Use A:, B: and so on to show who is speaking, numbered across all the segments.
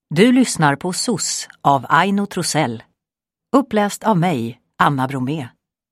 A: Du lyssnar på SOS av Aino Trosell. Uppläst av mig, Anna Bromé.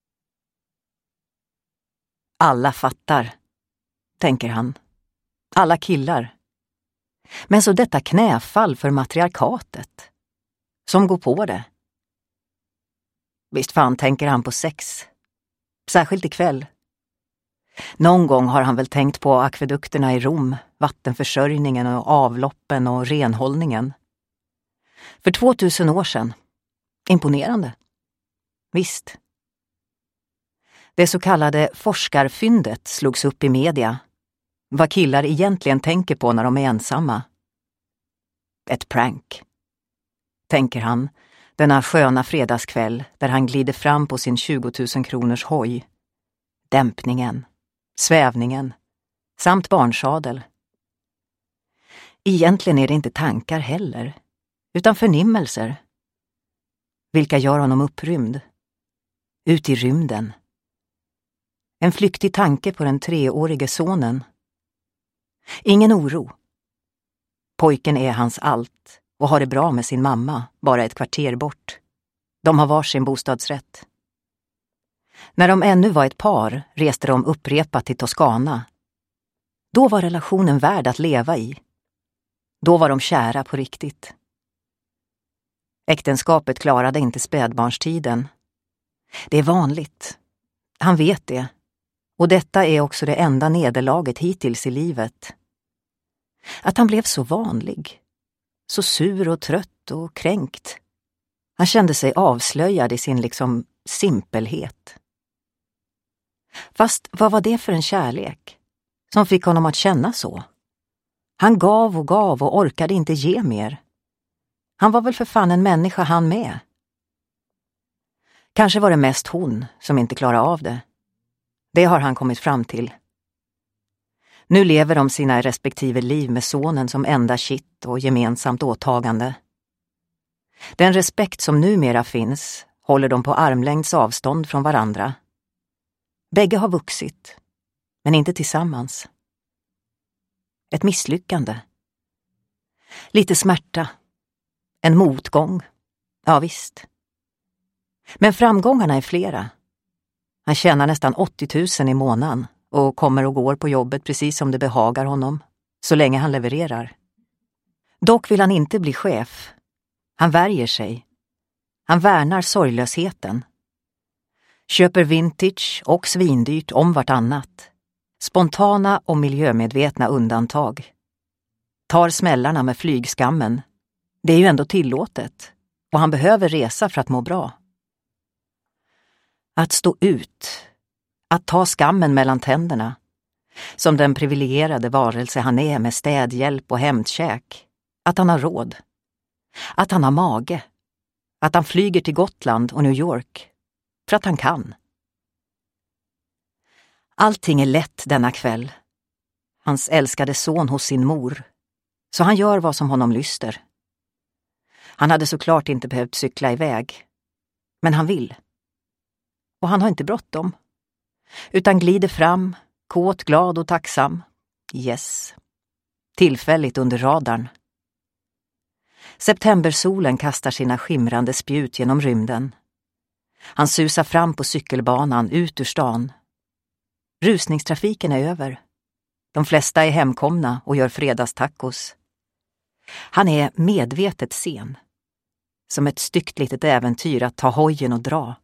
A: Alla fattar, tänker han. Alla killar. Men så detta knäfall för matriarkatet. Som går på det. Visst fan tänker han på sex. Särskilt ikväll. Någon gång har han väl tänkt på akvedukterna i Rom, vattenförsörjningen och avloppen och renhållningen. För 2000 år sedan. Imponerande. Visst. Det så kallade forskarfyndet slogs upp i media. Vad killar egentligen tänker på när de är ensamma. Ett prank. Tänker han, denna sköna fredagskväll där han glider fram på sin 20 000 kronors hoj. Dämpningen, svävningen, samt barnsadel. Egentligen är det inte tankar heller, utan förnimmelser. Vilka gör honom upprymd. Ut i rymden. En flyktig tanke på den 3-årige sonen. Ingen oro. Pojken är hans allt och har det bra med sin mamma, bara ett kvarter bort. De har varsin bostadsrätt. När de ännu var ett par reste de upprepat till Toscana. Då var relationen värd att leva i. Då var de kära på riktigt. Äktenskapet klarade inte spädbarnstiden. Det är vanligt. Han vet det. Och detta är också det enda nederlaget hittills i livet. Att han blev så vanlig. Så sur och trött och kränkt. Han kände sig avslöjad i sin simpelhet. Fast vad var det för en kärlek som fick honom att känna så? Han gav och orkade inte ge mer. Han var väl för fan en människa han med. Kanske var det mest hon som inte klarade av det. Det har han kommit fram till. Nu lever de sina respektive liv med sonen som enda kitt och gemensamt åtagande. Den respekt som numera finns håller de på armlängds avstånd från varandra. Bägge har vuxit, men inte tillsammans. Ett misslyckande. Lite smärta. En motgång. Ja visst. Men framgångarna är flera. Han tjänar nästan 80 000 i månaden och kommer och går på jobbet precis som det behagar honom, så länge han levererar. Dock vill han inte bli chef. Han värjer sig. Han värnar sorglösheten. Köper vintage och svindyrt om vartannat. Spontana och miljömedvetna undantag. Tar smällarna med flygskammen. Det är ju ändå tillåtet. Och han behöver resa för att må bra. Att stå ut. Att ta skammen mellan tänderna. Som den privilegierade varelse han är med städhjälp och hämtkäk. Att han har råd. Att han har mage. Att han flyger till Gotland och New York. För att han kan. Allting är lätt denna kväll. Hans älskade son hos sin mor. Så han gör vad som honom lyster. Han hade såklart inte behövt cykla iväg. Men han vill. Och han har inte bråttom. Utan glider fram, kåt, glad och tacksam. Yes. Tillfälligt under radarn. Septembersolen kastar sina skimrande spjut genom rymden. Han susar fram på cykelbanan ut ur stan. Rusningstrafiken är över. De flesta är hemkomna och gör fredagstacos. Han är medvetet sen. Som ett styggt litet äventyr att ta hojen och dra.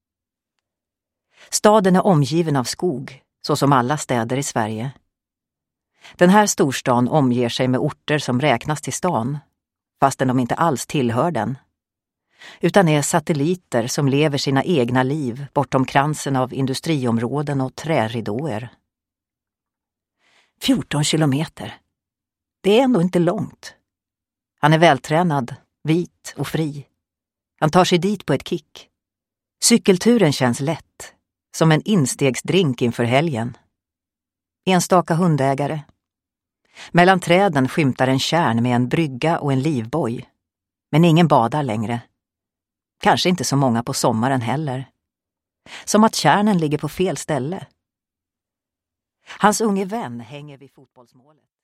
A: Staden är omgiven av skog, så som alla städer i Sverige. Den här storstan omger sig med orter som räknas till stan, fastän de inte alls tillhör den. Utan är satelliter som lever sina egna liv bortom kransen av industriområden och träridåer. 14 kilometer. Det är ändå inte långt. Han är vältränad, vit och fri. Han tar sig dit på ett kick. Cykelturen känns lätt, som en instegsdrink inför helgen. Enstaka hundägare. Mellan träden skymtar en kärn med en brygga och en livboj. Men ingen badar längre. Kanske inte så många på sommaren heller. Som att kärnen ligger på fel ställe. Hans unge vän hänger vid fotbollsmålet.